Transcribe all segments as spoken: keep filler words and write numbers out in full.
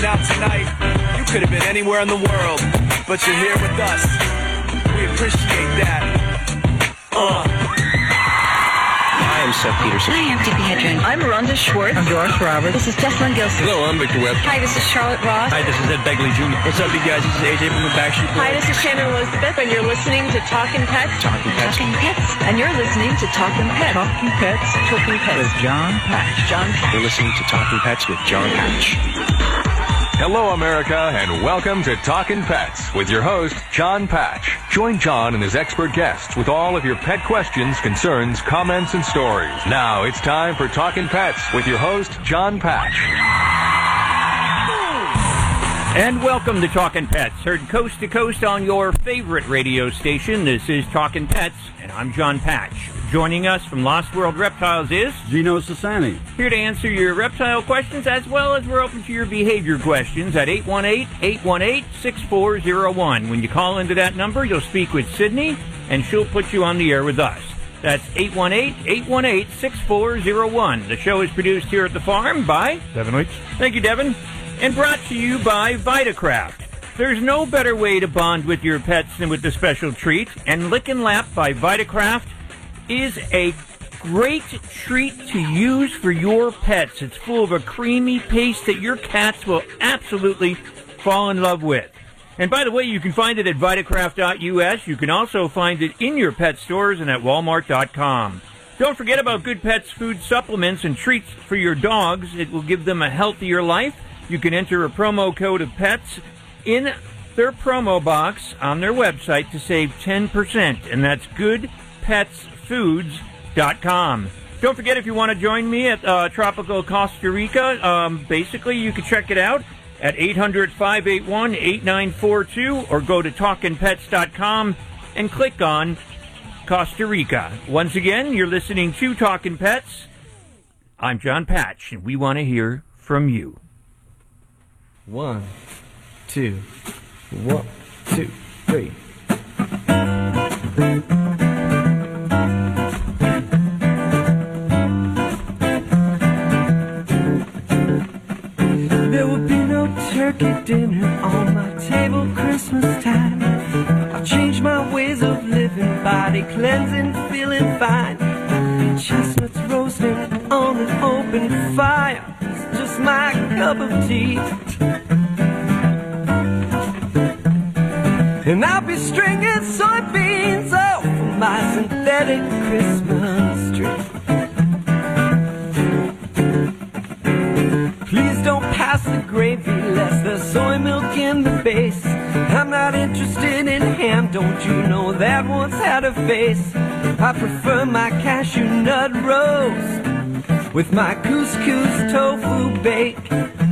coming out tonight. You could have been anywhere in the world, but you're here with us. We appreciate that. Uh. Hi, I'm Seth Peterson. Hi, I'm Tippi Hedren. I'm Rhonda Schwartz. I'm Doris Roberts. This is Jessalyn Gilson. Hello, I'm Victor Webb. Hi, this is Charlotte Ross. Hi, this is Ed Begley Junior What's up, you guys? This is A J from the Backstreet Boys. Hi, this is Shannon Elizabeth, and you're listening to Talkin' Pets. Talking Pets. Talking Pets. And you're listening to Talkin' Pets. Talking Pets. Talking Pets. With John Patch. John Patch. You're listening to Talking Pets with John Patch. Hello, America, and welcome to Talkin' Pets with your host, John Patch. Join John and his expert guests with all of your pet questions, concerns, comments, and stories. Now it's time for Talkin' Pets with your host, John Patch. And welcome to Talkin' Pets, heard coast to coast on your favorite radio station. This is Talkin' Pets, and I'm John Patch. Joining us from Lost World Reptiles is Gino Sassani. Here to answer your reptile questions, as well as we're open to your behavior questions at eight one eight, eight one eight, six four zero one. When you call into that number, you'll speak with Sydney, and she'll put you on the air with us. That's eight one eight, eight one eight, six four zero one. The show is produced here at the farm by Devin Weeks. Thank you, Devin. And brought to you by Vitacraft. There's no better way to bond with your pets than with the special treat, and Lick and Lap by Vitacraft is a great treat to use for your pets. It's full of a creamy paste that your cats will absolutely fall in love with. And by the way, you can find it at Vitacraft dot U S. You can also find it in your pet stores and at Walmart dot com. Don't forget about Good Pets food supplements and treats for your dogs. It will give them a healthier life. You can enter a promo code of PETS in their promo box on their website to save ten percent, and that's good pets foods dot com. Don't forget, if you want to join me at uh, Tropical Costa Rica, um, basically you can check it out at eight hundred, five eight one, eight nine four two or go to talkin pets dot com and click on Costa Rica. Once again, you're listening to Talkin' Pets. I'm John Patch, and we want to hear from you. One, two, one, two, three. There will be no turkey dinner on my table Christmas time. I've changed my ways of living, body cleansing, feeling fine. Chestnuts roasting on an open fire, it's just my cup of tea. And I'll be stringing soybeans off of my synthetic Christmas tree. Please don't pass the gravy, less there's soy milk in the base. I'm not interested in ham, don't you know that once had a face? I prefer my cashew nut roast with my couscous tofu bake.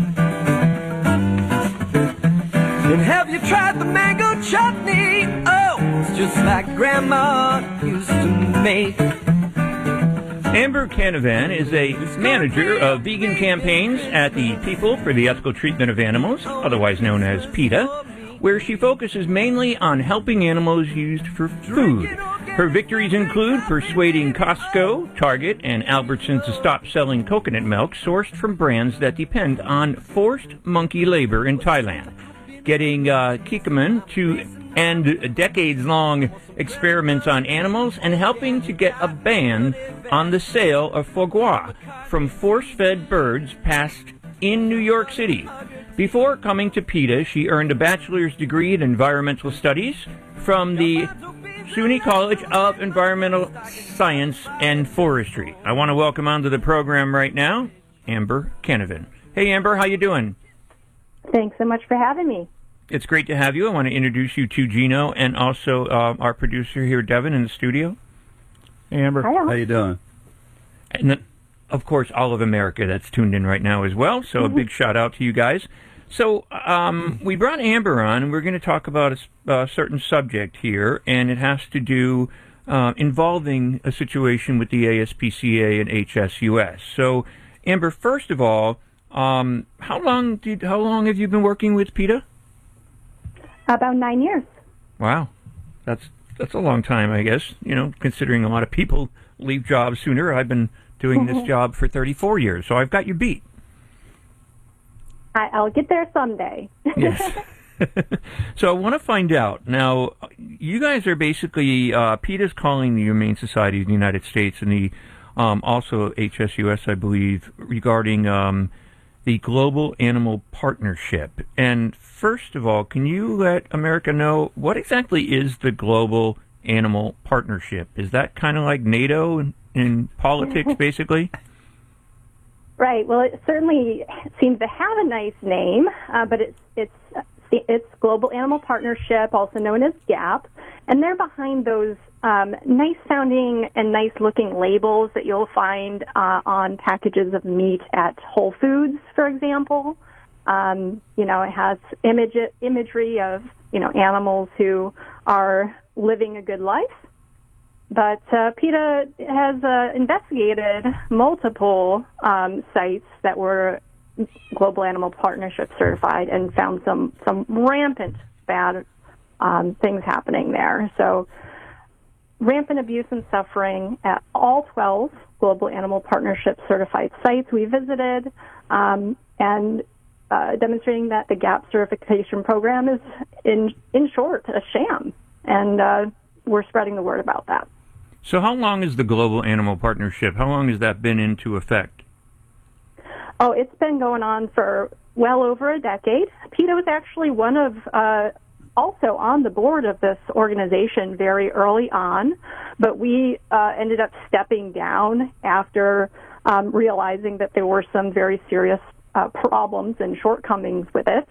And have you tried the mango chutney? Oh, it's just like Grandma used to make. Amber Canavan is a manager of vegan campaigns at the People for the Ethical Treatment of Animals, otherwise known as PETA, where she focuses mainly on helping animals used for food. Her victories include persuading Costco, Target, and Albertsons to stop selling coconut milk sourced from brands that depend on forced monkey labor in Thailand, getting uh, Kikkoman to end decades-long experiments on animals, and helping to get a ban on the sale of foie gras from force-fed birds passed in New York City. Before coming to PETA, she earned a bachelor's degree in environmental studies from the SUNY College of Environmental Science and Forestry. I want to welcome onto the program right now, Amber Canavan. Hey, Amber, how you doing? Thanks so much for having me. It's great to have you. I want to introduce you to Gino and also uh, our producer here, Devin, in the studio. Hey, Amber. Hi, How you doing? And then, of course, all of America that's tuned in right now as well. So Mm-hmm. a big shout out to you guys. So um, we brought Amber on, and we're going to talk about a uh, certain subject here, and it has to do uh, involving a situation with the A S P C A and H S U S. So, Amber, first of all, um, how long did how long have you been working with PETA? About nine years. Wow, that's that's a long time, I guess. You know, considering a lot of people leave jobs sooner. I've been doing this job for thirty-four years, so I've got you beat. I, I'll get there someday. Yes. So I want to find out. Now, you guys are basically, uh, PETA's calling the Humane Society of the United States and the um, also H S U S, I believe, regarding um, the Global Animal Partnership. And first of all, can you let America know what exactly is the Global Animal Partnership? Is that kind of like NATO in, in politics, basically? Right. Well, it certainly seems to have a nice name, uh, but it's it's it's Global Animal Partnership, also known as GAP, and they're behind those um, nice-sounding and nice-looking labels that you'll find uh, on packages of meat at Whole Foods, for example. Um, you know, it has image imagery of you know animals who are living a good life. But uh, PETA has uh, investigated multiple um, sites that were Global Animal Partnership certified and found some, some rampant bad um, things happening there. So rampant abuse and suffering at all twelve Global Animal Partnership certified sites we visited, um, and uh, demonstrating that the GAP certification program is, in, in short, a sham. And uh, we're spreading the word about that. So how long is the Global Animal Partnership? How long has that been into effect? Oh, it's been going on for well over a decade. PETA was actually one of, uh, also on the board of this organization very early on, but we uh, ended up stepping down after um, realizing that there were some very serious uh, problems and shortcomings with it.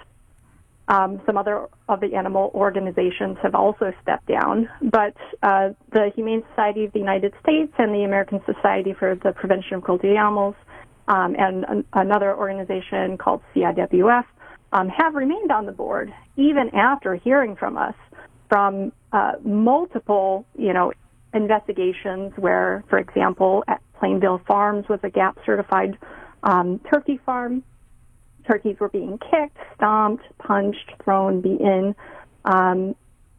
Um, some other of the animal organizations have also stepped down, but uh, the Humane Society of the United States and the American Society for the Prevention of Cruelty to Animals um, and an, another organization called C I W F um, have remained on the board, even after hearing from us from uh, multiple, you know, investigations where, for example, at Plainville Farms was a GAP certified um, turkey farm. Turkeys were being kicked, stomped, punched, thrown, beaten. Um,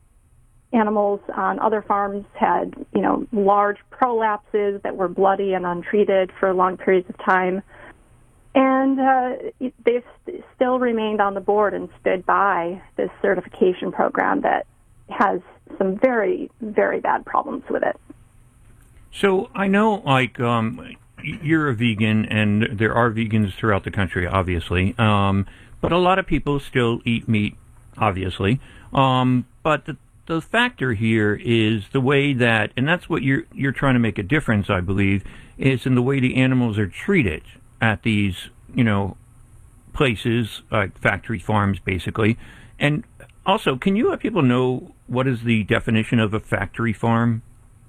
animals on other farms had, you know, large prolapses that were bloody and untreated for long periods of time. And uh, they've st- still remained on the board and stood by this certification program that has some very, very bad problems with it. So I know, like, um, you're a vegan, and there are vegans throughout the country, obviously. Um, but a lot of people still eat meat, obviously. Um, but the, the factor here is the way that, and that's what you're you're trying to make a difference, I believe, is in the way the animals are treated at these, you know, places, like factory farms, basically. And also, can you let people know what is the definition of a factory farm?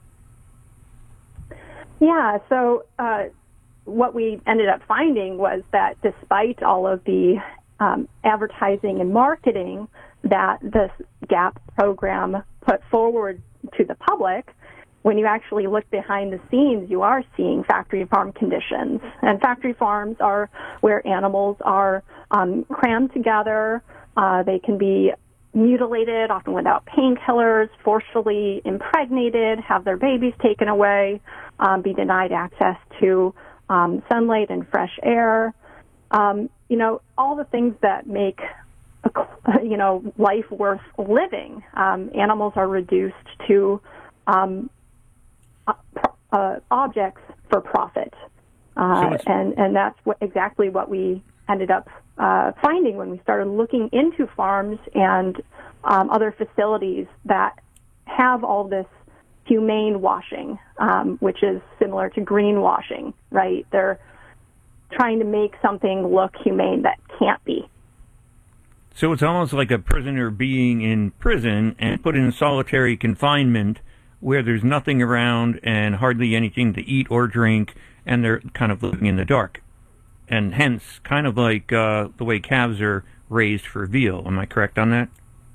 Yeah, so uh, what we ended up finding was that despite all of the um, advertising and marketing that this GAP program put forward to the public, when you actually look behind the scenes, you are seeing factory farm conditions. And factory farms are where animals are um, crammed together. Uh, they can be mutilated, often without painkillers, forcefully impregnated, have their babies taken away, um, be denied access to um, sunlight and fresh air. Um, you know, all the things that make, a, you know, life worth living. Um, animals are reduced to um, uh, objects for profit. Uh, so and, and that's what, exactly what we ended up uh, finding when we started looking into farms and um, other facilities that have all this humane washing, um, which is similar to greenwashing, right? They're trying to make something look humane that can't be. So it's almost like a prisoner being in prison and put in solitary confinement where there's nothing around and hardly anything to eat or drink, and they're kind of living in the dark. And hence, kind of like uh, the way calves are raised for veal. Am I correct on that?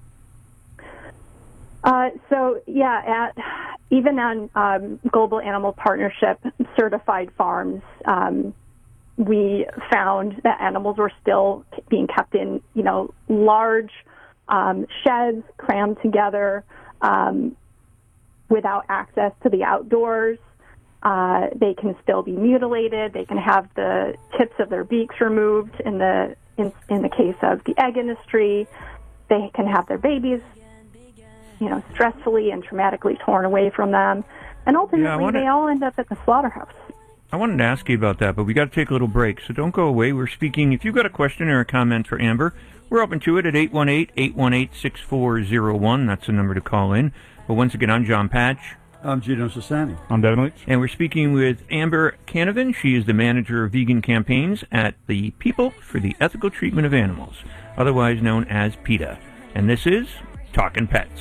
Uh, so, yeah, at even on um, Global Animal Partnership certified farms, um, we found that animals were still being kept in, you know, large um, sheds, crammed together, um, without access to the outdoors. Uh, they can still be mutilated. They can have the tips of their beaks removed in the in, in the case of the egg industry, they can have their babies, you know, stressfully and traumatically torn away from them. And ultimately, Yeah, I wanna- they all end up at the slaughterhouse. I wanted to ask you about that, but we got to take a little break, so don't go away. We're speaking. If you've got a question or a comment for Amber, we're open to it at eight one eight, eight one eight, six four zero one. That's the number to call in. But once again, I'm John Patch. I'm Gino Sassani. I'm Devin Leach. And we're speaking with Amber Canavan. She is the manager of vegan campaigns at the People for the Ethical Treatment of Animals, otherwise known as PETA. And this is Talking Pets.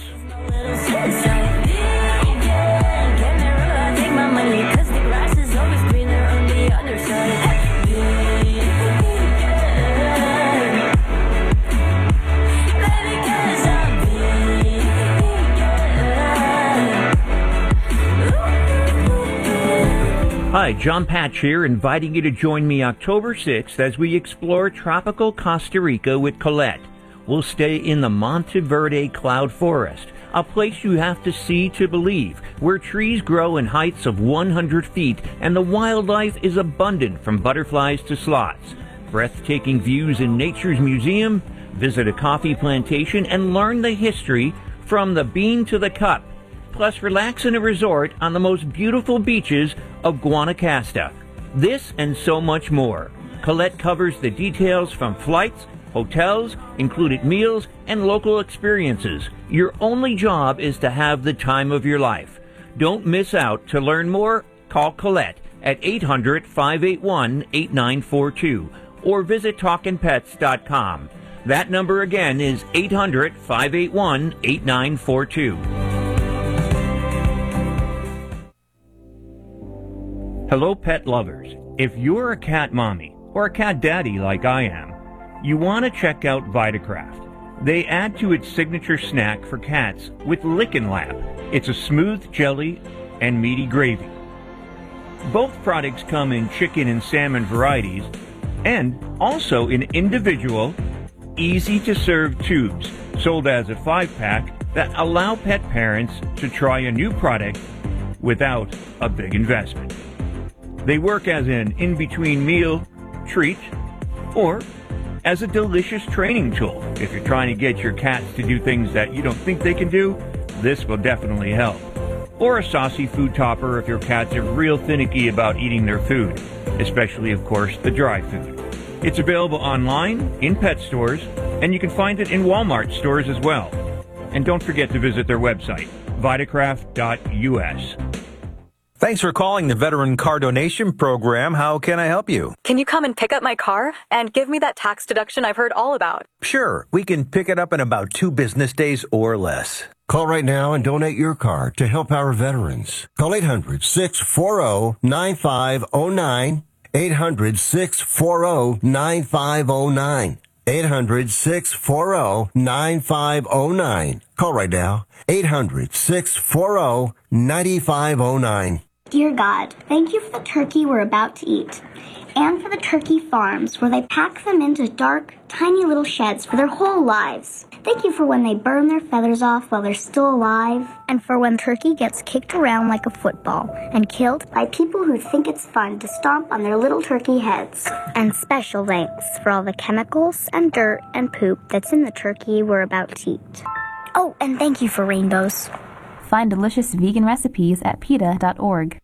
Hi, John Patch here, inviting you to join me October sixth as we explore tropical Costa Rica with Colette. We'll stay in the Monteverde Cloud Forest, a place you have to see to believe, where trees grow in heights of one hundred feet and the wildlife is abundant from butterflies to sloths. Breathtaking views in Nature's Museum, visit a coffee plantation and learn the history from the bean to the cup. Plus, relax in a resort on the most beautiful beaches of Guanacaste. This and so much more. Colette covers the details from flights, hotels, included meals, and local experiences. Your only job is to have the time of your life. Don't miss out. To learn more, call Colette at eight hundred, five eight one, eight nine four two or visit talkin pets dot com. That number again is eight hundred, five eight one, eight nine four two. Hello, pet lovers. If you're a cat mommy or a cat daddy like I am, you want to check out Vitacraft. They add to its signature snack for cats with Lickin' Lap. It's a smooth jelly and meaty gravy. Both products come in chicken and salmon varieties and also in individual, easy-to-serve tubes sold as a five-pack that allow pet parents to try a new product without a big investment. They work as an in-between meal treat or as a delicious training tool. If you're trying to get your cats to do things that you don't think they can do, this will definitely help. Or a saucy food topper if your cats are real finicky about eating their food, especially, of course, the dry food. It's available online, in pet stores, and you can find it in Walmart stores as well. And don't forget to visit their website, vitacraft dot U S. Thanks for calling the Veteran Car Donation Program. How can I help you? Can you come and pick up my car and give me that tax deduction I've heard all about? Sure. We can pick it up in about two business days or less. Call right now and donate your car to help our veterans. Call eight hundred, six four zero, nine five zero nine. eight hundred, six four zero, nine five zero nine. eight hundred, six four zero, nine five zero nine. Call right now. eight hundred, six four zero, nine five zero nine. Dear God, thank you for the turkey we're about to eat, and for the turkey farms where they pack them into dark, tiny little sheds for their whole lives. Thank you for when they burn their feathers off while they're still alive, and for when turkey gets kicked around like a football and killed by people who think it's fun to stomp on their little turkey heads. And special thanks for all the chemicals and dirt and poop that's in the turkey we're about to eat. Oh, and thank you for rainbows. Find delicious vegan recipes at PETA dot org.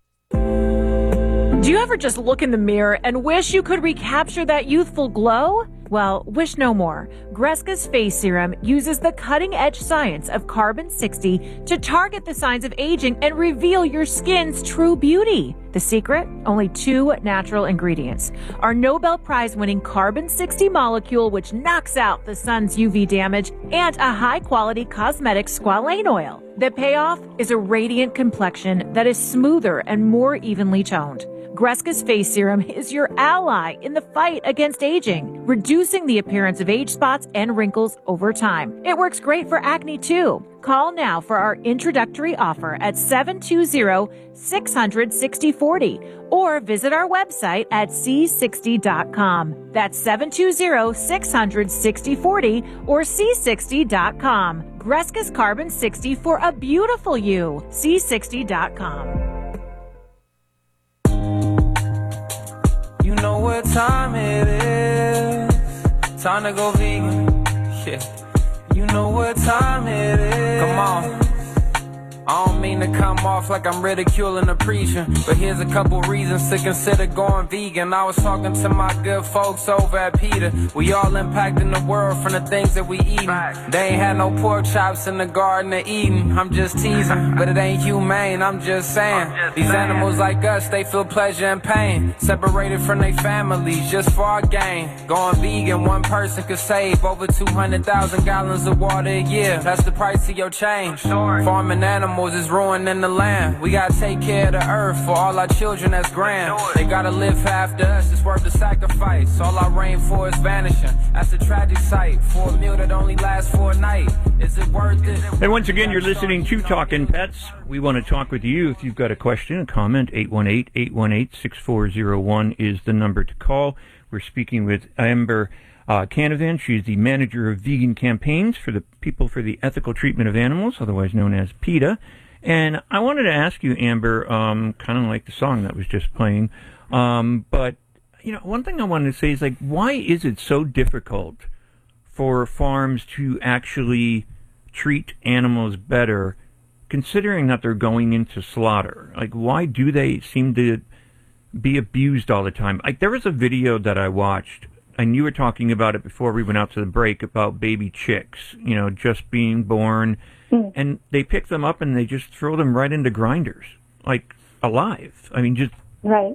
Do you ever just look in the mirror and wish you could recapture that youthful glow? Well, wish no more. Greska's Face Serum uses the cutting-edge science of carbon sixty to target the signs of aging and reveal your skin's true beauty. The secret? Only two natural ingredients. Our Nobel Prize-winning carbon sixty molecule, which knocks out the sun's U V damage, and a high-quality cosmetic squalane oil. The payoff is a radiant complexion that is smoother and more evenly toned. Greska's Face Serum is your ally in the fight against aging, reducing the appearance of age spots and wrinkles over time. It works great for acne too. Call now for our introductory offer at seven two zero, six hundred, sixty forty or visit our website at c sixty dot com. That's seven two zero, six hundred, sixty forty or c sixty dot com. Greska's Carbon sixty for a beautiful you. c sixty dot com. You know what time it is. time to go vegan. Yeah, you know what time it is. Come on. I don't mean to come off like I'm ridiculing the preacher, but here's a couple reasons to consider going vegan. I was talking to my good folks over at PETA. We all impacting the world from the things that we eat. They ain't had no pork chops in the Garden of Eden. I'm just teasing, but it ain't humane, I'm just saying. These animals like us, they feel pleasure and pain, separated from their families just for our gain. Going vegan, one person could save over two hundred thousand gallons of water a year. That's the price of your change. Farming animals is ruining the land. We gotta take care of the earth for all our children that's grand. They gotta live after us, it's worth the sacrifice. All our rainforest vanishing, that's a tragic sight. For a meal that only lasts for a night, is it worth it? And once again, you're listening to Talkin' Pets. We want to talk with you. If you've got a question, a comment, eight one eight, eight one eight, six four zero one is the number to call. We're speaking with Amber Uh, Canavan. She's the manager of vegan campaigns for the People for the Ethical Treatment of Animals, otherwise known as PETA. And I wanted to ask you, Amber, um, kind of like the song that was just playing, um, but, you know, one thing I wanted to say is, like, why is it so difficult for farms to actually treat animals better, considering that they're going into slaughter? Like, why do they seem to be abused all the time? Like, there was a video that I watched, and you were talking about it before we went out to the break, about baby chicks, you know, just being born, mm. and they pick them up and they just throw them right into grinders, like, alive. I mean, just... Right.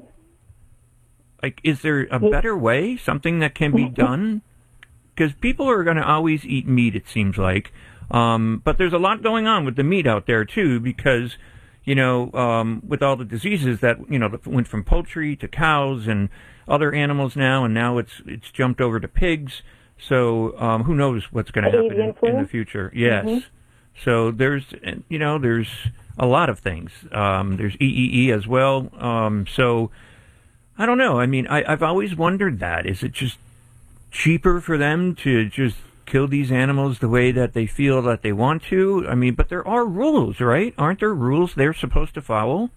Like, is there a better way, something that can be done? Because people are going to always eat meat, it seems like, um, but there's a lot going on with the meat out there, too, because, you know, um, with all the diseases that, you know, that went from poultry to cows and other animals now, and now it's it's jumped over to pigs. So um, who knows what's going to happen in, in the future? Yes. Mm-hmm. So there's, you know, there's a lot of things. Um, there's E E E as well. Um, so I don't know. I mean, I, I've always wondered that. Is it just cheaper for them to just kill these animals the way that they feel that they want to? I mean, but there are rules, right? Aren't there rules they're supposed to follow?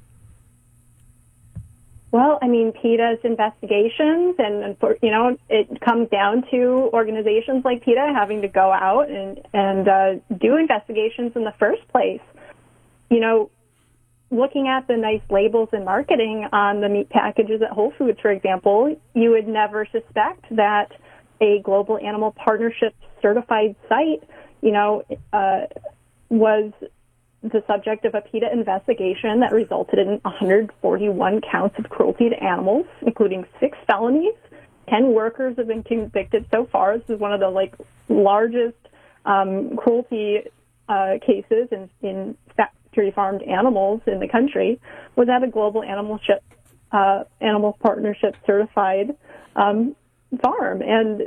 Well, I mean, PETA's investigations, and, you know, it comes down to organizations like PETA having to go out and, and uh, do investigations in the first place. You know, looking at the nice labels and marketing on the meat packages at Whole Foods, for example, you would never suspect that a Global Animal Partnership certified site, you know, uh, was the subject of a PETA investigation that resulted in one hundred forty-one counts of cruelty to animals, including six felonies. Ten workers have been convicted so far. This is one of the like largest um, cruelty uh, cases in, in factory farmed animals in the country. Was at a Global Animal Ship, uh, Animal Partnership certified um, farm, and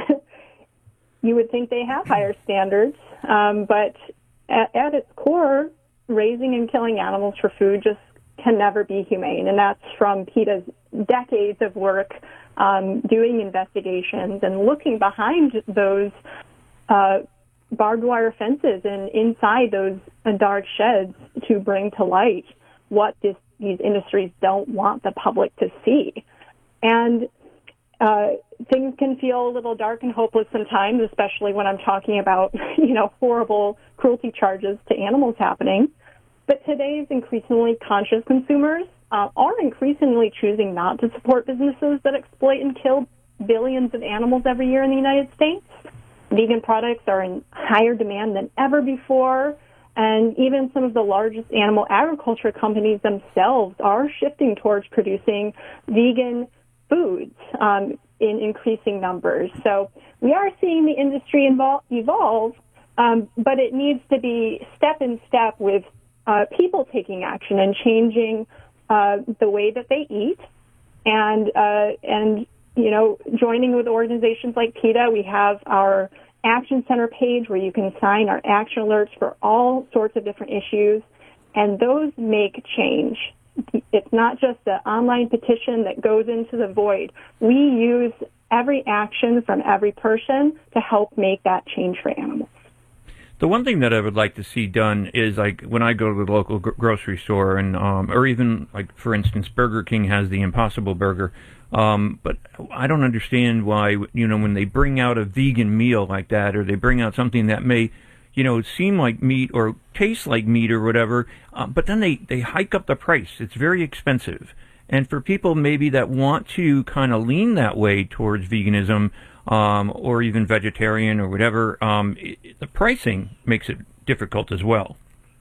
you would think they have higher standards, um, but At, at its core, raising and killing animals for food just can never be humane, and that's from PETA's decades of work um, doing investigations and looking behind those uh, barbed wire fences and inside those uh, dark sheds to bring to light what this, these industries don't want the public to see. And Uh, things can feel a little dark and hopeless sometimes, especially when I'm talking about, you know, horrible cruelty charges to animals happening. But today's increasingly conscious consumers uh, are increasingly choosing not to support businesses that exploit and kill billions of animals every year in the United States. Vegan products are in higher demand than ever before, and even some of the largest animal agriculture companies themselves are shifting towards producing vegan foods um, in increasing numbers. So we are seeing the industry invol- evolve, um, but it needs to be step in step with uh, people taking action and changing uh, the way that they eat, and uh, and you know, joining with organizations like PETA. We have our Action Center page where you can sign our action alerts for all sorts of different issues, and those make change. It's not just an online petition that goes into the void. We use every action from every person to help make that change for animals. The one thing that I would like to see done is, like, when I go to the local gr- grocery store, and um, or even, like, for instance, Burger King has the Impossible Burger, um, but I don't understand why, you know, when they bring out a vegan meal like that, or they bring out something that may, you know, seem like meat or taste like meat or whatever, uh, but then they, they hike up the price. It's very expensive. And for people maybe that want to kind of lean that way towards veganism, um, or even vegetarian or whatever, um, it, the pricing makes it difficult as well.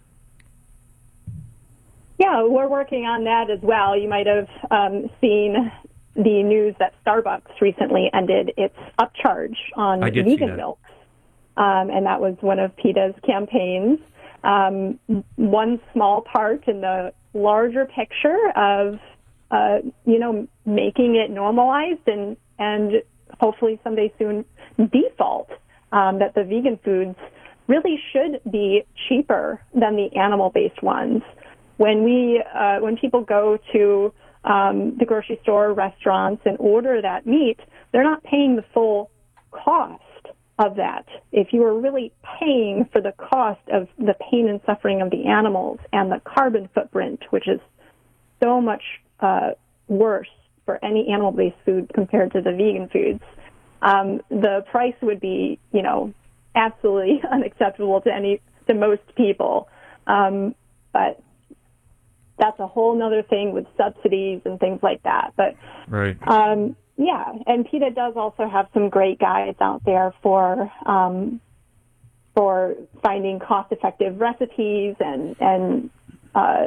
Yeah, we're working on that as well. You might have um, seen the news that Starbucks recently ended its upcharge on vegan milk. Um, and that was one of PETA's campaigns. Um, one small part in the larger picture of, uh, you know, making it normalized and, and hopefully someday soon default, um, that the vegan foods really should be cheaper than the animal-based ones. When we, uh, when people go to um, the grocery store, restaurants, and order that meat, they're not paying the full cost of that. If you are really paying for the cost of the pain and suffering of the animals and the carbon footprint, which is so much uh, worse for any animal-based food compared to the vegan foods, um, the price would be, you know, absolutely unacceptable to any to most people. Um, but that's a whole other thing with subsidies and things like that. But right. Um, yeah, and PETA does also have some great guides out there for um, for finding cost-effective recipes, and and uh,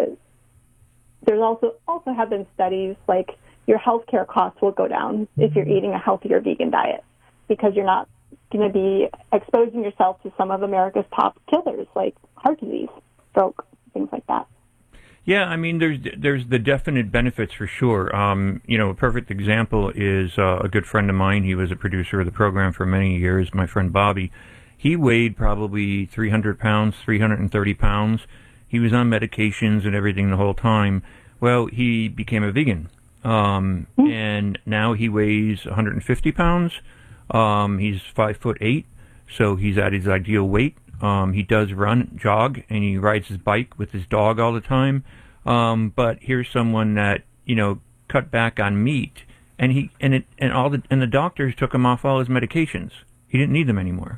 there's also also have been studies like your healthcare costs will go down if you're eating a healthier vegan diet, because you're not going to be exposing yourself to some of America's top killers like heart disease, stroke, things like that. Yeah, I mean, there's there's the definite benefits for sure. Um, you know, a perfect example is uh, a good friend of mine. He was a producer of the program for many years, my friend Bobby. He weighed probably three hundred pounds, three hundred thirty pounds. He was on medications and everything the whole time. Well, he became a vegan, um, and now he weighs one hundred fifty pounds. Um, he's five foot eight, so he's at his ideal weight. Um, he does run, jog, and he rides his bike with his dog all the time. Um, but here's someone that, you know, cut back on meat, and he and it and all the and the doctors took him off all his medications. He didn't need them anymore.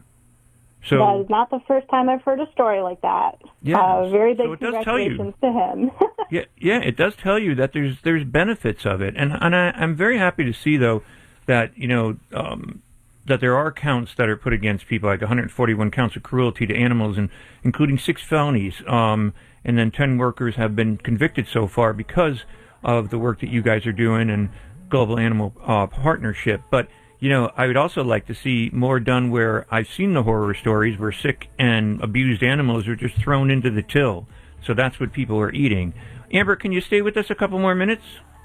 So that is not the first time I've heard a story like that. Yeah, uh, very big so it does tell you. congratulations to him. yeah, yeah, it does tell you that there's there's benefits of it, and and I, I'm very happy to see though that you know. Um, that there are counts that are put against people, like one hundred forty-one counts of cruelty to animals, and including six felonies, um, and then ten workers have been convicted so far because of the work that you guys are doing and Global Animal uh, Partnership. But, you know, I would also like to see more done where I've seen the horror stories where sick and abused animals are just thrown into the till. So that's what people are eating. Amber, can you stay with us a couple more minutes?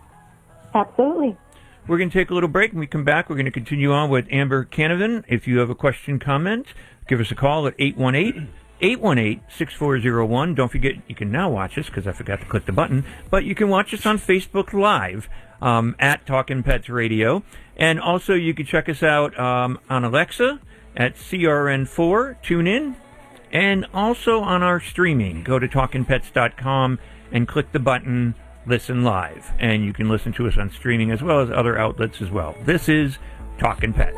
Absolutely. We're going to take a little break. When we come back, we're going to continue on with Amber Canavan. If you have a question, comment, give us a call at eight one eight, eight one eight, six four zero one. Don't forget, you can now watch us, because I forgot to click the button, but you can watch us on Facebook Live um, at Talkin' Pets Radio. And also, you can check us out um, on Alexa at C R N four, tune in, and also on our streaming. Go to talkin pets dot com and click the button Listen Live, and you can listen to us on streaming as well as other outlets as well. This is Talkin' Pets.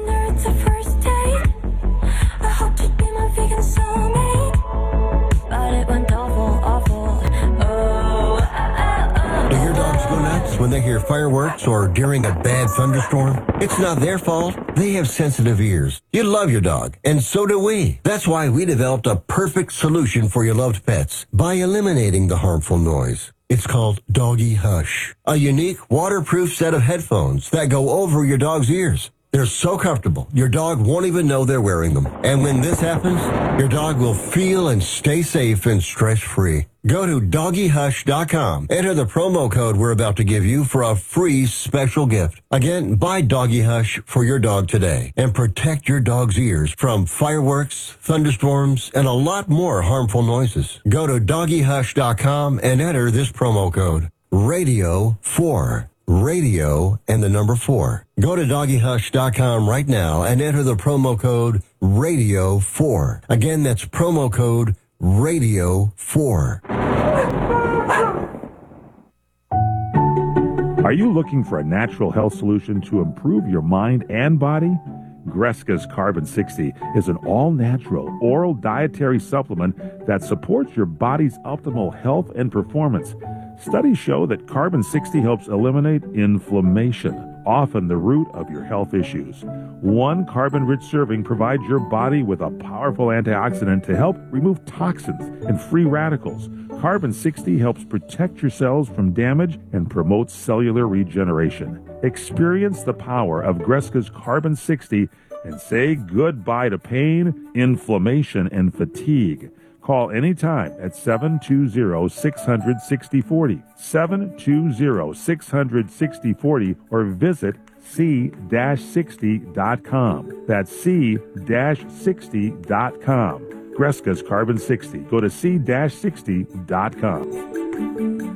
Do your dogs go nuts when they hear fireworks or during a bad thunderstorm? It's not their fault. They have sensitive ears. You love your dog, and so do we. That's why we developed a perfect solution for your loved pets by eliminating the harmful noise. It's called Doggy Hush, a unique waterproof set of headphones that go over your dog's ears. They're so comfortable, your dog won't even know they're wearing them. And when this happens, your dog will feel and stay safe and stress-free. Go to doggy hush dot com. Enter the promo code we're about to give you for a free special gift. Again, buy Doggy Hush for your dog today and protect your dog's ears from fireworks, thunderstorms, and a lot more harmful noises. Go to doggy hush dot com and enter this promo code, radio four. Radio and the number four. Go to doggy hush dot com right now and enter the promo code radio four. Again, that's promo code radio four. Are you looking for a natural health solution to improve your mind and body? Greska's Carbon sixty is an all-natural oral dietary supplement that supports your body's optimal health and performance. Studies show that Carbon sixty helps eliminate inflammation, often the root of your health issues. One carbon-rich serving provides your body with a powerful antioxidant to help remove toxins and free radicals. Carbon sixty helps protect your cells from damage and promotes cellular regeneration. Experience the power of Greska's Carbon sixty and say goodbye to pain, inflammation, and fatigue. Call anytime at seven two zero, six hundred, sixty forty, seven two zero, six hundred, sixty forty, or visit c sixty dot com. That's c sixty dot com. Greska's Carbon sixty. Go to c sixty dot com.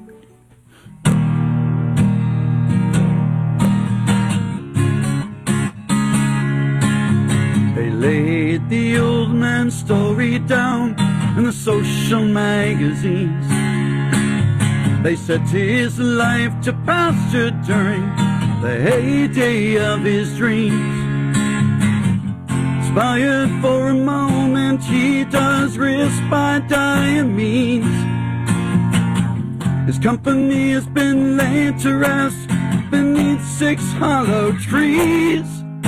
They laid the old man's story down in the social magazines. They set his life to pasture during the heyday of his dreams. Inspired for a moment, he does risk by diamonds. His company has been laid to rest beneath six hollow trees.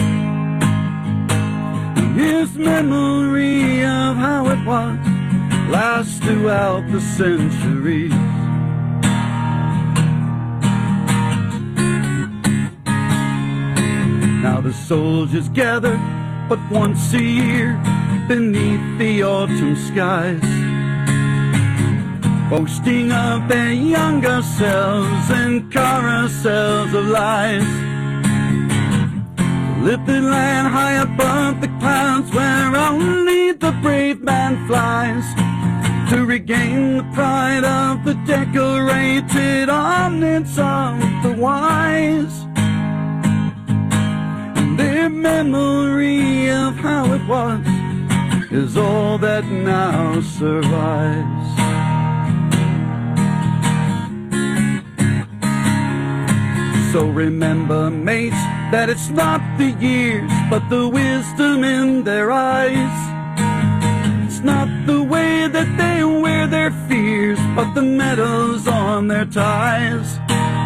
His memory of how it was lasts throughout the centuries. Now the soldiers gather but once a year beneath the autumn skies, boasting of their younger selves and carousels of lies. Live the land high above the clouds where only the brave man flies, to regain the pride of the decorated omnits of the wise. And their memory of how it was is all that now survives. So remember, mates, that it's not the years, but the wisdom in their eyes. It's not the way that they wear their fears, but the medals on their ties.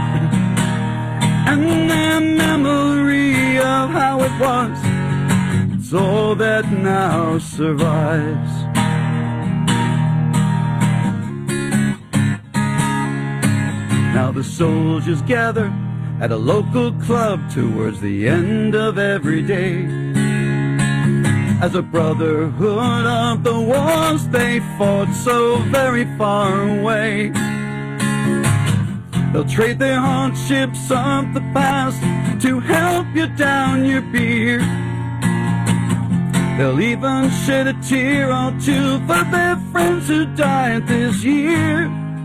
And their memory of how it was, it's all that now survives. Now the soldiers gather at a local club towards the end of every day, as a brotherhood of the wars they fought so very far away. They'll trade their hardships of the past to help you down your beer. They'll even shed a tear or two for their friends who died this year.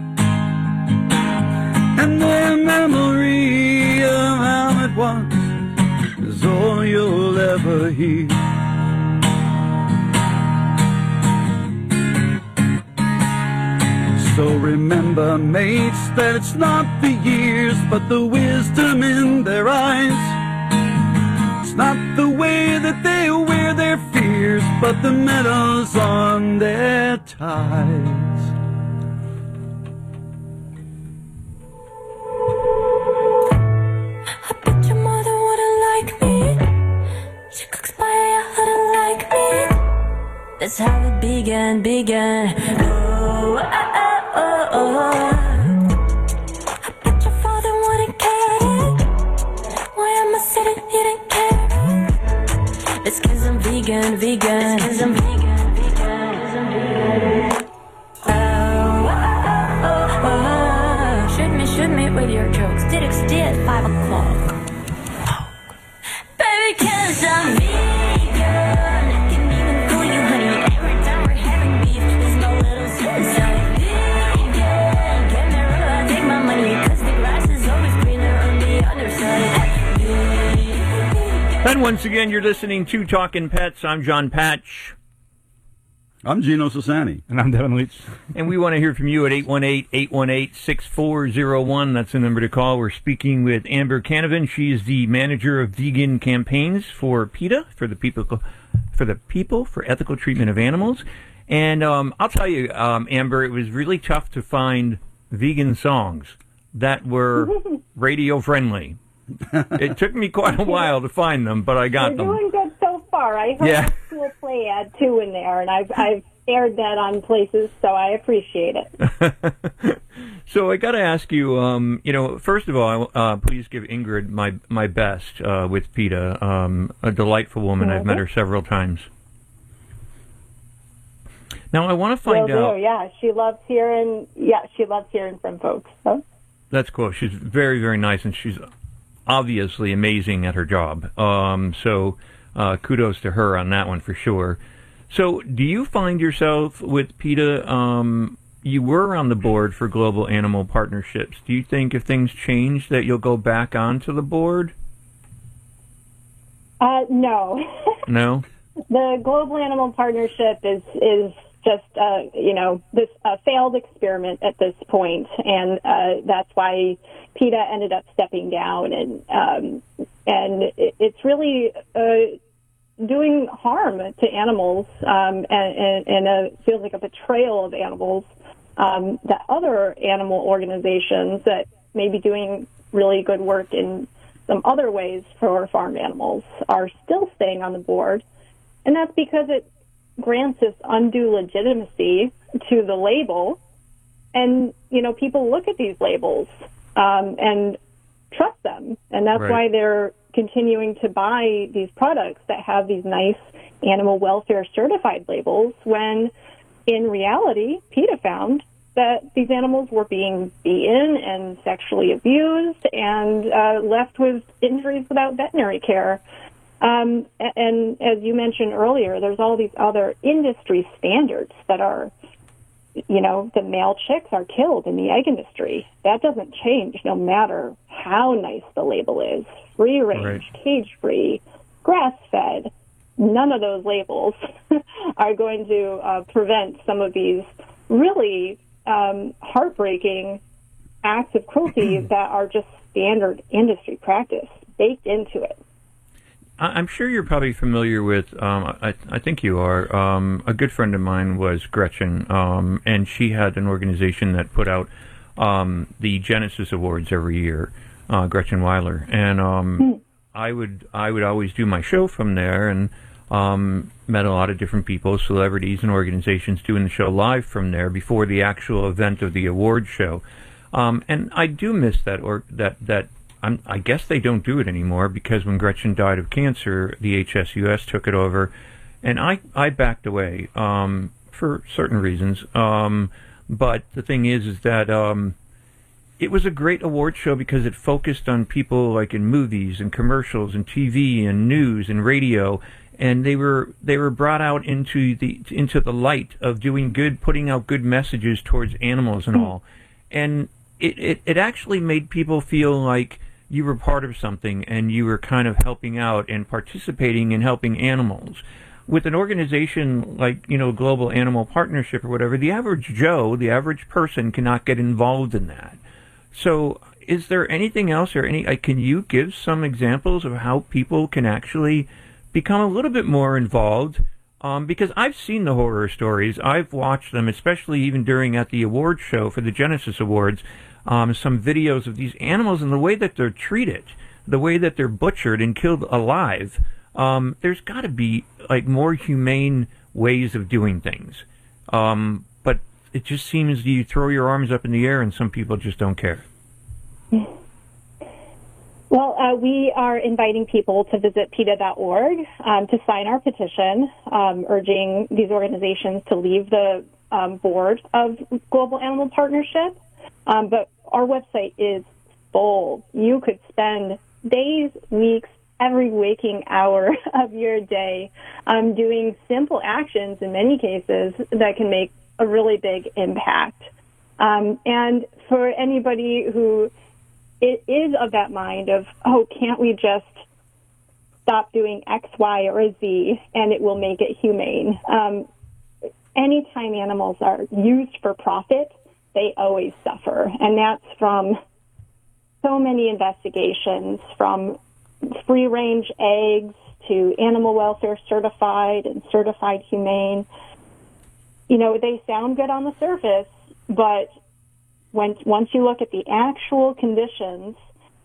And their memory of how it was is all you'll ever hear. So remember, mates, that it's not the years, but the wisdom in their eyes. It's not the way that they wear their fears, but the medals on their ties. That's how it began, began. Oh, oh, oh, oh, oh. I bet your father wouldn't care. Why am I sitting here and care? It's cause I'm vegan, vegan. It's cause I'm vegan, vegan. Cause I'm vegan. Oh, oh, oh, oh, oh. Shoot me, shoot me with your jokes. Did it stay at five o'clock? Baby, cause I'm vegan. And once again, you're listening to Talkin' Pets. I'm John Patch. I'm Gino Sassani. And I'm Devin Leach. And we want to hear from you at eight one eight, eight one eight, six four zero one. That's the number to call. We're speaking with Amber Canavan. She is the manager of vegan campaigns for PETA, for the people for the people for ethical treatment of animals. And um, I'll tell you, um, Amber, it was really tough to find vegan songs that were radio friendly. It took me quite a while to find them, but I got You're them. doing good so far. I heard Yeah. a school play ad too in there, and I've I've aired that on places, so I appreciate it. So I got to ask you, um, you know, first of all, uh, please give Ingrid my my best uh, with PETA. Um, a delightful woman. I've met her several times. Now I want to find Will out. do, yeah, she loves hearing. Yeah, she loves hearing from folks. So. That's cool. She's very, very nice, and she's obviously amazing at her job. Um, so uh, kudos to her on that one for sure. So do you find yourself with PETA, um, you were on the board for Global Animal Partnerships. Do you think if things change that you'll go back onto the board? Uh, no. No? The Global Animal Partnership is is just, uh, you know, this uh, failed experiment at this point, and uh, that's why PETA ended up stepping down, and um, and it, it's really uh, doing harm to animals, um, and, and, and uh, feels like a betrayal of animals um, that other animal organizations that may be doing really good work in some other ways for farm animals are still staying on the board, and that's because it grants this undue legitimacy to the label, and you know people look at these labels um, and trust them, and that's Right. why they're continuing to buy these products that have these nice animal welfare certified labels, when in reality PETA found that these animals were being beaten and sexually abused and uh, left with injuries without veterinary care. Um, and as you mentioned earlier, there's all these other industry standards that are, you know, the male chicks are killed in the egg industry. That doesn't change no matter how nice the label is. Free range, Right. cage free, grass fed. None of those labels are going to uh, prevent some of these really um, heartbreaking acts of cruelty that are just standard industry practice baked into it. I- I'm sure you're probably familiar with, um, I, I think you are, um, a good friend of mine was Gretchen, um, and she had an organization that put out um, the Genesis Awards every year, uh, Gretchen Weiler, and um, I would I would always do my show from there, and um, met a lot of different people, celebrities and organizations doing the show live from there before the actual event of the award show, um, and I do miss that or that that. I'm, I guess they don't do it anymore because when Gretchen died of cancer, the H S U S took it over, and I, I backed away um, for certain reasons. Um, but the thing is, is that um, it was a great award show because it focused on people like in movies and commercials and T V and news and radio, and they were they were brought out into the into the light of doing good, putting out good messages towards animals and all, and it, it, it actually made people feel like you were part of something and you were kind of helping out and participating in helping animals. With an organization like, you know, Global Animal Partnership or whatever, the average Joe, the average person cannot get involved in that. So is there anything else or any, uh, can you give some examples of how people can actually become a little bit more involved? Um, because I've seen the horror stories. I've watched them, especially even during at the award show for the Genesis Awards. Um, some videos of these animals and the way that they're treated, the way that they're butchered and killed alive. Um, there's got to be like more humane ways of doing things. Um, but it just seems you throw your arms up in the air and some people just don't care. Well, uh, we are inviting people to visit PETA dot org um, to sign our petition, um, urging these organizations to leave the um, board of Global Animal Partnership. Um, but our website is full. You could spend days, weeks, every waking hour of your day um, doing simple actions in many cases that can make a really big impact. Um, and for anybody who it is of that mind of, oh, can't we just stop doing X, Y, or Z, and it will make it humane. Um, anytime animals are used for profit, they always suffer, and that's from so many investigations, from free-range eggs to animal welfare certified and certified humane. You know, they sound good on the surface, but when, once you look at the actual conditions,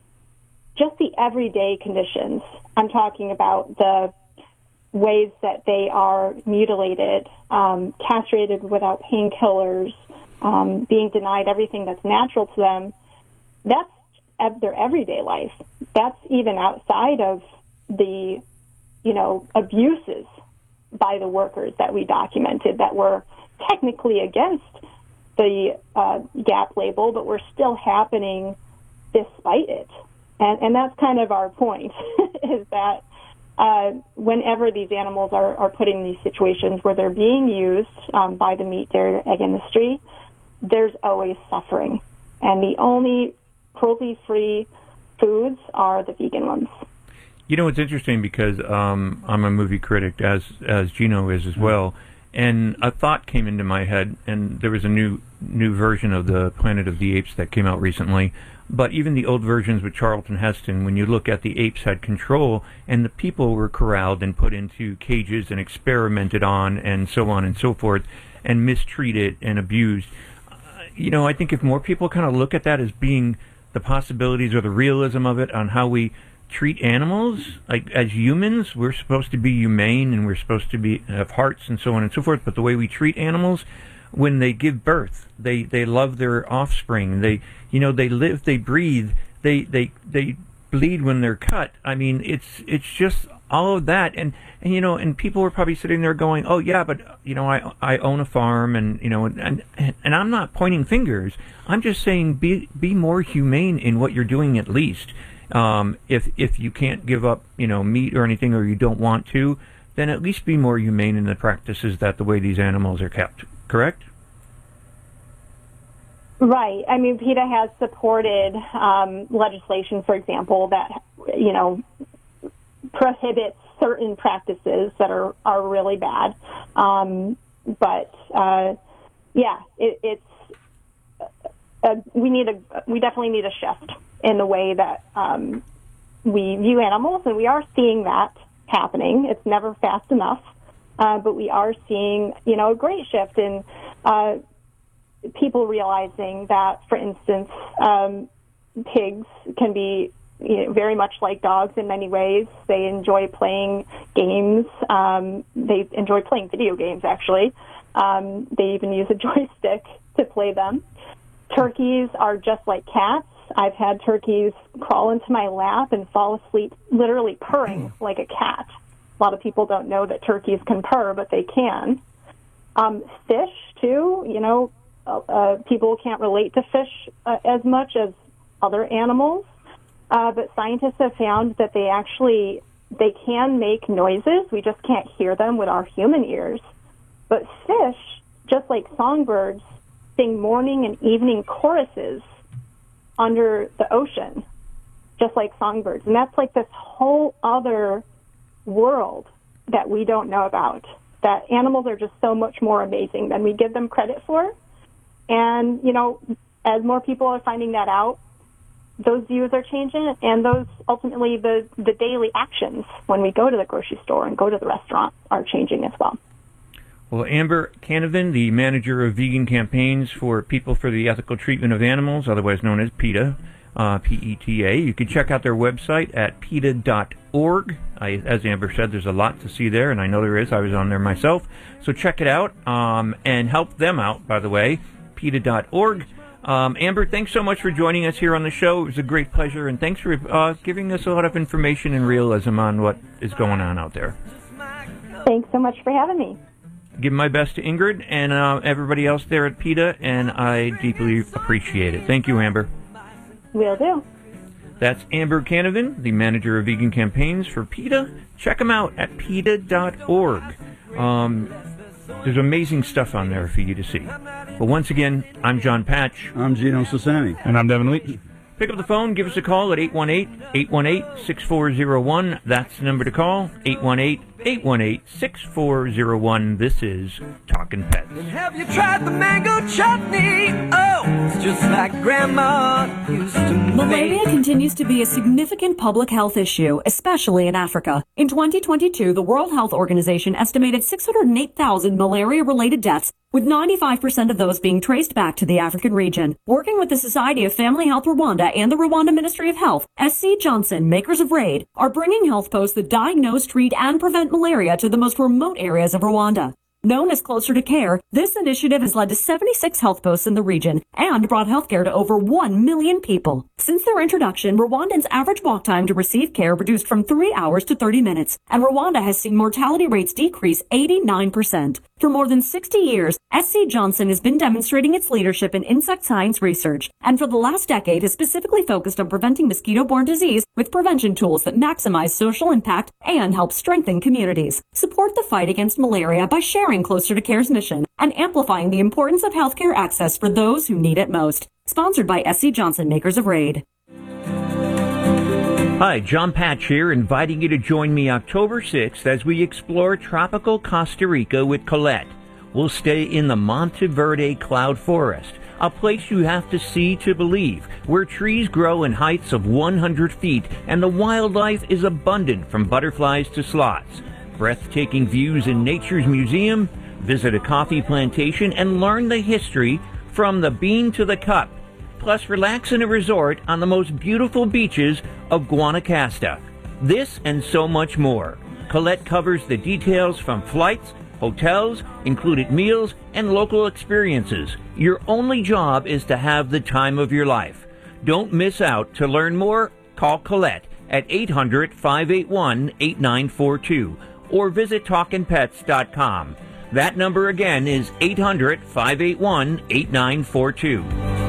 just the everyday conditions, I'm talking about the ways that they are mutilated, um, castrated without painkillers, um, being denied everything that's natural to them, that's their everyday life. That's even outside of the, you know, abuses by the workers that we documented that were technically against the uh, GAP label, but were still happening despite it. And, and that's kind of our point, is that uh, whenever these animals are, are put in these situations where they're being used um, by the meat, dairy, egg industry, there's always suffering. And the only cruelty-free foods are the vegan ones. You know, it's interesting because um, I'm a movie critic, as as Gino is as well, and a thought came into my head, and there was a new new version of the Planet of the Apes that came out recently, but even the old versions with Charlton Heston, when you look at the apes had control, and the people were corralled and put into cages and experimented on, and so on and so forth, and mistreated and abused. Uh, you know, I think if more people kind of look at that as being the possibilities or the realism of it on how we treat animals, like as humans, we're supposed to be humane and we're supposed to be have hearts and so on and so forth. But the way we treat animals, when they give birth, they they love their offspring. They you know they live, they breathe, they they they bleed when they're cut. I mean, it's it's just all of that, and and you know, and people were probably sitting there going, oh yeah, but you know, I I own a farm, and you know, and and, and I'm not pointing fingers. I'm just saying, be be more humane in what you're doing at least. Um, if if you can't give up, you know, meat or anything, or you don't want to, then at least be more humane in the practices that the way these animals are kept. Correct? Right. I mean, PETA has supported um, legislation, for example, that, you know, prohibits certain practices that are, are really bad. Um, but, uh, yeah, it, it's, uh, we need a, we definitely need a shift in the way that um, we view animals, and we are seeing that happening. It's never fast enough, uh, but we are seeing, you know, a great shift in uh, people realizing that, for instance, um, pigs can be, you know, very much like dogs in many ways. They enjoy playing games. Um, they enjoy playing video games, actually. Um, they even use a joystick to play them. Turkeys are just like cats. I've had turkeys crawl into my lap and fall asleep literally purring like a cat. A lot of people don't know that turkeys can purr, but they can. Um, fish, too, you know, uh, people can't relate to fish uh, as much as other animals. Uh, but scientists have found that they actually, they can make noises. We just can't hear them with our human ears. But fish, just like songbirds, sing morning and evening choruses under the ocean, just like songbirds. And that's like this whole other world that we don't know about, that animals are just so much more amazing than we give them credit for. And, you know, as more people are finding that out, those views are changing, and those ultimately the, the daily actions when we go to the grocery store and go to the restaurant are changing as well. Well, Amber Canavan, the manager of vegan campaigns for People for the Ethical Treatment of Animals, otherwise known as PETA, uh, P E T A. You can check out their website at PETA dot org. I, as Amber said, there's a lot to see there, and I know there is. I was on there myself. So check it out um, and help them out, by the way, PETA dot org. Um, Amber, thanks so much for joining us here on the show. It was a great pleasure, and thanks for uh, giving us a lot of information and realism on what is going on out there. Thanks so much for having me. Give my best to Ingrid and uh, everybody else there at PETA, and I deeply appreciate it. Thank you, Amber. Will do. That's Amber Canavan, the manager of vegan campaigns for PETA. Check them out at PETA dot org. Um, there's amazing stuff on there for you to see. But once again, I'm John Patch. I'm Gino Sassani. And I'm Devin Leach. Pick up the phone, give us a call at eight one eight, eight one eight, six four zero one. That's the number to call, eight one eight, eight one eight, six four zero one. This is Talking Pets. Have you tried the mango chutney? Oh, it's just like Grandma used to make. Malaria continues to be a significant public health issue, especially in Africa. In twenty twenty-two, the World Health Organization estimated six hundred eight thousand malaria-related deaths, with ninety-five percent of those being traced back to the African region. Working with the Society of Family Health Rwanda and the Rwanda Ministry of Health, S C Johnson, makers of RAID, are bringing health posts that diagnose, treat, and prevent malaria to the most remote areas of Rwanda. Known as Closer to Care, this initiative has led to seventy-six health posts in the region and brought healthcare to over one million people. Since their introduction, Rwandans' average walk time to receive care reduced from three hours to thirty minutes, and Rwanda has seen mortality rates decrease eighty-nine percent. For more than sixty years, S C Johnson has been demonstrating its leadership in insect science research, and for the last decade has specifically focused on preventing mosquito-borne disease with prevention tools that maximize social impact and help strengthen communities. Support the fight against malaria by sharing Closer to Care's mission and amplifying the importance of healthcare access for those who need it most. Sponsored by S C Johnson, makers of RAID. Hi, John Patch here, inviting you to join me October sixth as we explore tropical Costa Rica with Colette. We'll stay in the Monteverde Cloud Forest, a place you have to see to believe, where trees grow in heights of one hundred feet and the wildlife is abundant from butterflies to sloths. Breathtaking views in Nature's Museum, visit a coffee plantation, and learn the history from the bean to the cup. Plus, relax in a resort on the most beautiful beaches of Guanacaste. This and so much more. Colette covers the details from flights, hotels, included meals, and local experiences. Your only job is to have the time of your life. Don't miss out. To learn more, call Colette at eight hundred, five eight one, eight nine four two or visit talkin pets dot com. That number again is eight hundred, five eight one, eight nine four two.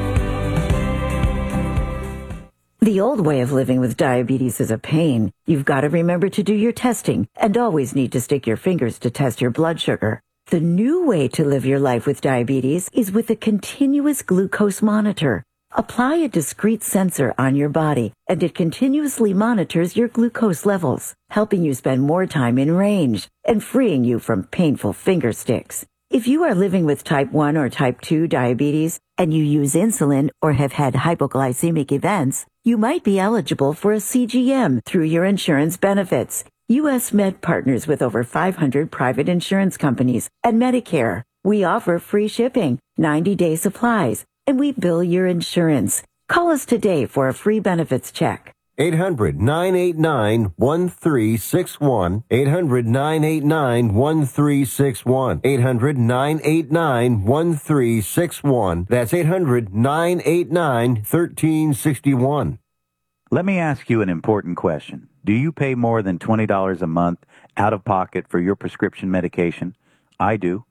The old way of living with diabetes is a pain. You've got to remember to do your testing and always need to stick your fingers to test your blood sugar. The new way to live your life with diabetes is with a continuous glucose monitor. Apply a discrete sensor on your body, and it continuously monitors your glucose levels, helping you spend more time in range and freeing you from painful finger sticks. If you are living with type one or type two diabetes and you use insulin or have had hypoglycemic events, you might be eligible for a C G M through your insurance benefits. U S Med partners with over five hundred private insurance companies and Medicare. We offer free shipping, ninety-day supplies, and we bill your insurance. Call us today for a free benefits check. eight hundred, nine eight nine, one three six one. eight hundred, nine eight nine, one three six one. eight hundred, nine eight nine, one three six one. That's eight hundred, nine eight nine, one three six one. Let me ask you an important question. Do you pay more than twenty dollars a month out of pocket for your prescription medication? I do.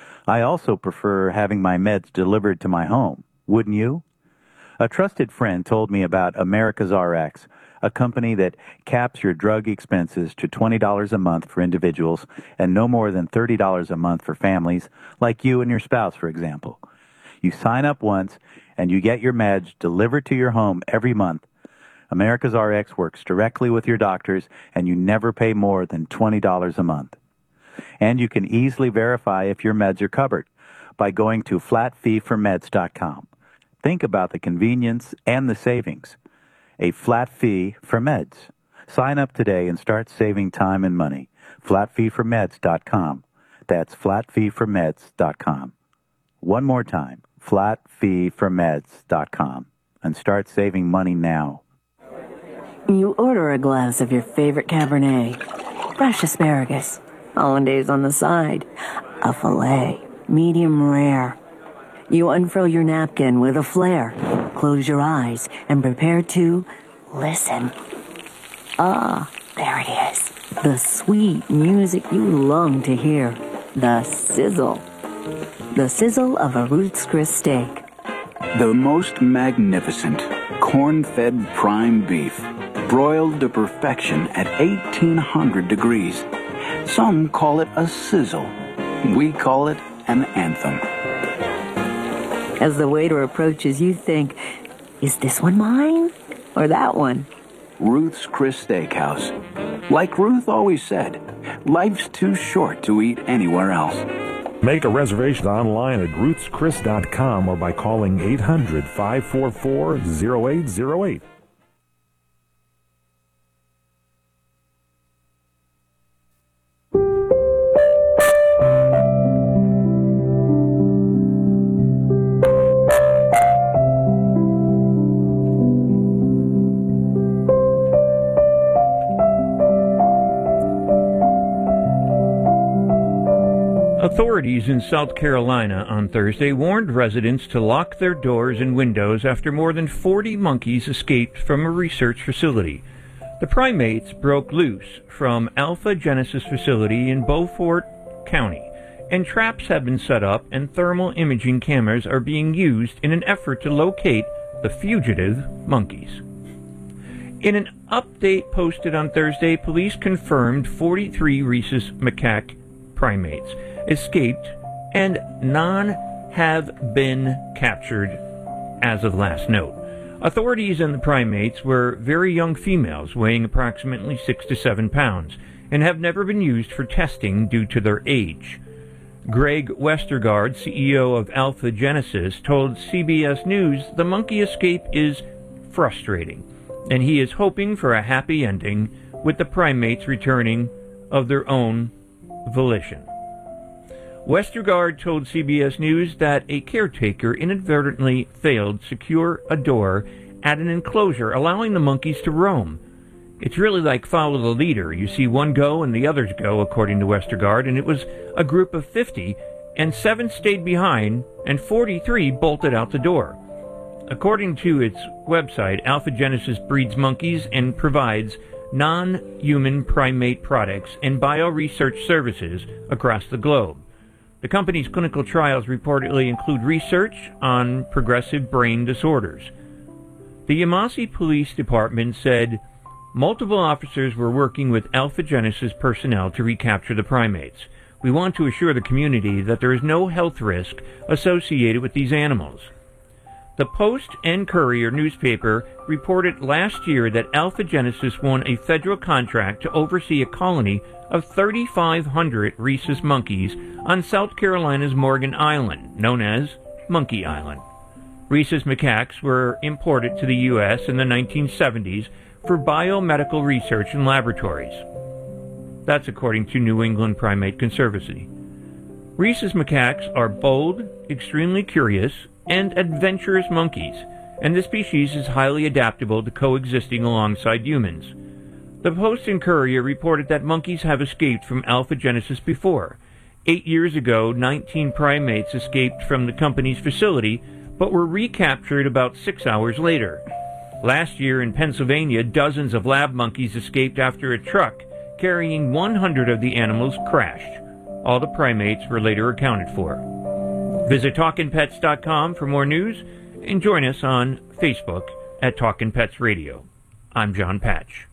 I also prefer having my meds delivered to my home. Wouldn't you? A trusted friend told me about America's R X, a company that caps your drug expenses to twenty dollars a month for individuals and no more than thirty dollars a month for families, like you and your spouse, for example. You sign up once, and you get your meds delivered to your home every month. America's R X works directly with your doctors, and you never pay more than twenty dollars a month. And you can easily verify if your meds are covered by going to flat fee for meds dot com. Think about the convenience and the savings. A flat fee for meds. Sign up today and start saving time and money. flat fee for meds dot com. That's flat fee for meds dot com. One more time, flat fee for meds dot com. And start saving money now. You order a glass of your favorite Cabernet, fresh asparagus, hollandaise on the side, a filet, medium rare. You unfurl your napkin with a flair, close your eyes, and prepare to listen. Ah, there it is. The sweet music you long to hear. The sizzle. The sizzle of a Ruth's Chris steak. The most magnificent corn-fed prime beef, broiled to perfection at eighteen hundred degrees. Some call it a sizzle. We call it an anthem. As the waiter approaches, you think, is this one mine or that one? Ruth's Chris Steakhouse. Like Ruth always said, life's too short to eat anywhere else. Make a reservation online at ruths chris dot com or by calling eight hundred, five four four, zero eight zero eight. Authorities in South Carolina on Thursday warned residents to lock their doors and windows after more than forty monkeys escaped from a research facility. The primates broke loose from Alpha Genesis facility in Beaufort County, and traps have been set up and thermal imaging cameras are being used in an effort to locate the fugitive monkeys. In an update posted on Thursday, police confirmed forty-three rhesus macaque primates escaped and none have been captured as of last note. Authorities and the primates were very young females weighing approximately six to seven pounds and have never been used for testing due to their age. Greg Westergaard, C E O of Alpha Genesis, told C B S News the monkey escape is frustrating and he is hoping for a happy ending with the primates returning of their own volition. Westergaard told C B S News that a caretaker inadvertently failed to secure a door at an enclosure, allowing the monkeys to roam. It's really like follow the leader. You see one go and the others go, according to Westergaard, and it was a group of fifty, and seven stayed behind, and forty-three bolted out the door. According to its website, Alpha Genesis breeds monkeys and provides non-human primate products and bioresearch services across the globe. The company's clinical trials reportedly include research on progressive brain disorders. The Yamasee Police Department said multiple officers were working with Alpha Genesis personnel to recapture the primates. We want to assure the community that there is no health risk associated with these animals. The Post and Courier newspaper reported last year that Alpha Genesis won a federal contract to oversee a colony of thirty-five hundred rhesus monkeys on South Carolina's Morgan Island, known as Monkey Island. Rhesus macaques were imported to the U S in the nineteen seventies for biomedical research in laboratories. That's according to New England Primate Conservancy. Rhesus macaques are bold, extremely curious, and adventurous monkeys, and the species is highly adaptable to coexisting alongside humans. The Post and Courier reported that monkeys have escaped from Alpha Genesis before. Eight years ago, nineteen primates escaped from the company's facility, but were recaptured about six hours later. Last year in Pennsylvania, dozens of lab monkeys escaped after a truck carrying one hundred of the animals crashed. All the primates were later accounted for. Visit talkin pets dot com for more news and join us on Facebook at Talkin' Pets Radio. I'm John Patch.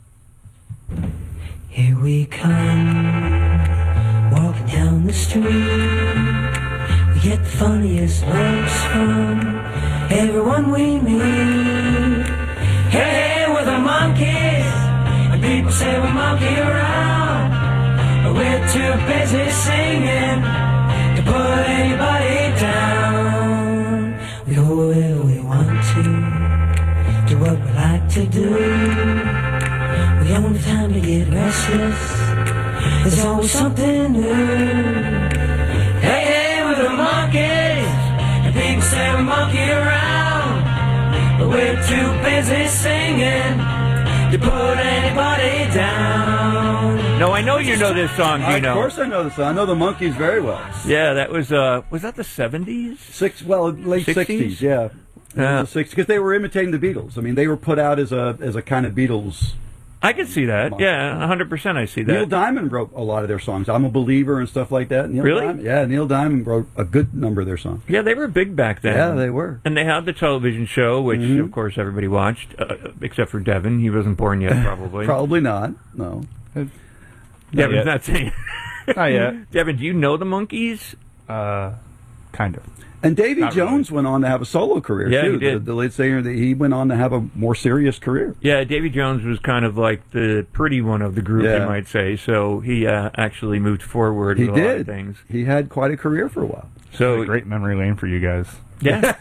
Here we come, walking down the street. We get the funniest looks from everyone we meet. Hey, we're the monkeys, and people say we monkey around, but we're too busy singing to put anybody down. We go where we want to, do what we like to do. We don't have time to get restless, there's always something new. Hey, hey, we're the monkeys, and people say we monkey around, but we're too busy singing to put anybody down. No, I know you know this song, Gino. Of course I know the song. I know the Monkees very well. Yeah, that was, uh, was that the seventies? Six, well, late sixties? sixties, yeah. Yeah. The sixties, because they were imitating the Beatles. I mean, they were put out as a as a kind of Beatles. I can see that. Yeah, one hundred percent I see that. Neil Diamond wrote a lot of their songs. I'm a Believer and stuff like that. Neil Really? Diamond, yeah, Neil Diamond wrote a good number of their songs. Yeah, they were big back then. Yeah, they were. And they had the television show, which, Mhm. of course, everybody watched, uh, except for Devin. He wasn't born yet, probably. Probably not, no. Devin's yet. not saying. Not yet. Devin, do you know the Monkees? Uh, kind of. And Davy Not Jones went on to have a solo career, Yeah, too. he did. The, the lead singer, that he went on to have a more serious career. Yeah, Davy Jones was kind of like the pretty one of the group, Yeah. you might say. So he uh, actually moved forward He with a lot of did. things. He had quite a career for a while. So a great memory lane for you guys. Yeah.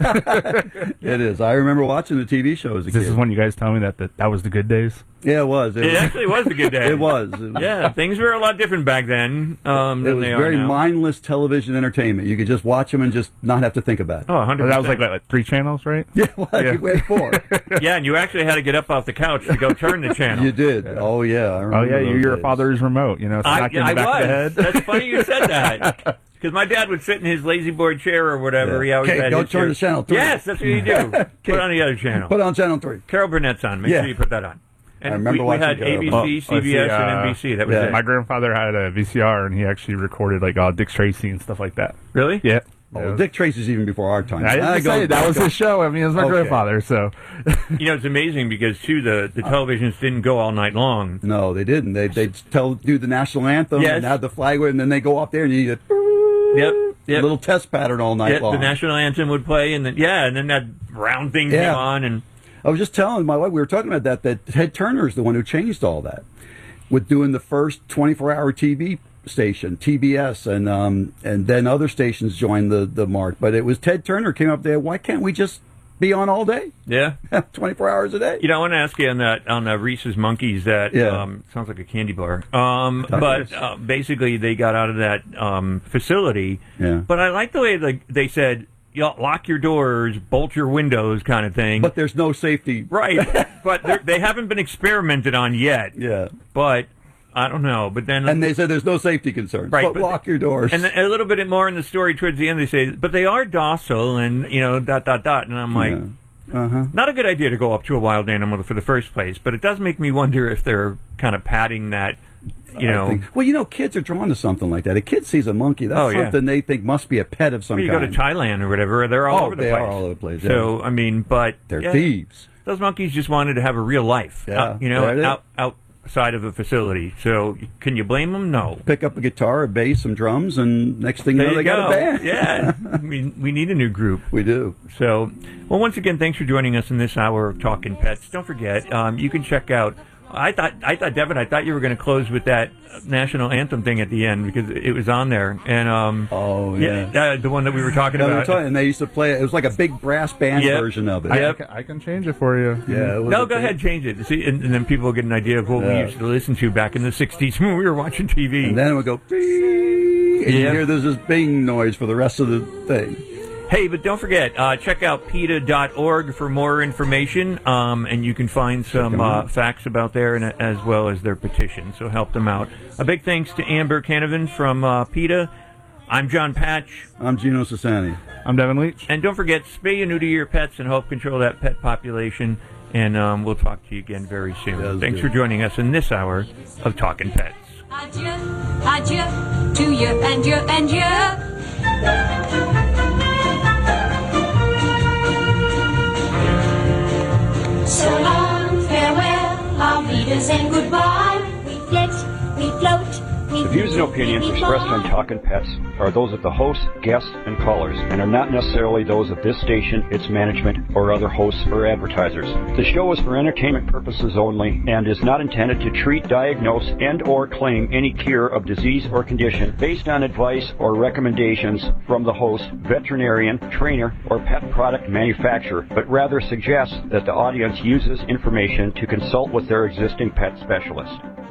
It is. I remember watching the T V show as a This kid. is when you guys tell me that that, that was the good days. Yeah, it was. It actually was a good day. It was. It was. Yeah, things were a lot different back then um, It than was they very are now. mindless television entertainment. You could just watch them and just not have to think about it. Oh, one hundred percent. That was like, like three channels, right? Yeah, well, Yeah. we had four. Yeah, and you actually had to get up off the couch to go turn the channel. You did. Oh, yeah. I Oh remember yeah, you're those your days. father's remote. You know, I, smack you in I the back was. of the head. That's funny you said that. Because my dad would sit in his lazy boy chair or whatever. Yeah. He always Okay, had go his turn chair. to channel three. Yes, that's what you do. Put on the other channel. Put on channel three. Carol Burnett's on. Make Yeah. sure you put that on. And I remember we, we watching had Carol A B C, Burnett. Well, C let's B see, S, uh, and N B C. That was yeah. it. My grandfather had a V C R, and he actually recorded like uh, Dick Tracy and stuff like that. Really? Yeah. Oh, Yeah. Dick Tracy's even before our time. I didn't go- say that was his show. I mean, it was my Okay. grandfather. So You know, it's amazing because, too, the, the televisions didn't go all night long. No, they didn't. They they tell do the national anthem Yes. and have the flag wave, and then they go up there and you get Yep. a Yep. little test pattern all night Yep, long. the national anthem would play, and then, yeah, and then that round thing Yeah. came on. And I was just telling my wife, we were talking about that, that Ted Turner's the one who changed all that with doing the first twenty-four hour T V station, T B S, and um, and then other stations joined the, the mark. But it was Ted Turner came up there, why can't we just be on all day? Yeah. twenty-four hours a day. You know, I want to ask you on that on uh, Reese's Monkeys. That Yeah. um, sounds like a candy bar. Um, but uh, basically, they got out of that um, facility. Yeah. But I like the way like they said, you know, lock your doors, bolt your windows, kind of thing. But there's no safety. Right. But they're- they haven't been experimented on yet. Yeah. But I don't know. But then And they said there's no safety concerns. Right, but, but- lock your doors. And a little bit more in the story towards the end, they say, but they are docile, and you know, dot dot dot. And I'm like. Yeah. Uh-huh. Not a good idea to go up to a wild animal for the first place, but it does make me wonder if they're kind of padding that, you I know. think- well, you know, kids are drawn to something like that. A kid sees a monkey, that's Oh, yeah. something they think must be a pet of some you kind. go to Thailand or whatever, they're all Oh, over the they place. are all over the place, So, yeah. I mean, but. They're yeah, thieves. Those monkeys just wanted to have a real life, Yeah, out, you know, there it is. out, outside of a facility. So, can you blame them? No. Pick up a guitar, a bass, some drums, and next thing you There know, you they got go. a band. Yeah. we, we need a new group. We do. So, well, once again, thanks for joining us in this hour of Talking Pets. Don't forget, um, you can check out. I thought, I thought, Devin, I thought you were going to close with that national anthem thing at the end because it was on there. And um, oh yeah, uh, the one that we were talking No, we were about. talking- and they used to play it. It was like a big brass band Yep. version of it. I, I, can, I can change it for you. Yeah. It was No, a go big- ahead, change it. See, and, and then people will get an idea of what we Yeah. used to listen to back in the sixties when we were watching T V. And then it would go, "Beep," and you Yeah. hear there's this bing noise for the rest of the thing. Hey, but don't forget, uh, check out PETA dot org for more information, um, and you can find some uh, facts about there and, as well as their petition, so help them out. A big thanks to Amber Canavan from uh, PETA. I'm John Patch. I'm Gino Sassani. I'm Devin Leach. And don't forget, spay and neuter your pets and help control that pet population, and um, we'll talk to you again very soon. Thanks good. for joining us in this hour of Talking Pets. Adieu, adieu to you and you and you. So long, farewell, our readers, and goodbye. We flit, we float, we The views and opinions expressed on Talkin' Pets are those of the host, guests, and callers, and are not necessarily those of this station, its management, or other hosts or advertisers. The show is for entertainment purposes only and is not intended to treat, diagnose, and or claim any cure of disease or condition based on advice or recommendations from the host, veterinarian, trainer, or pet product manufacturer, but rather suggests that the audience uses information to consult with their existing pet specialist.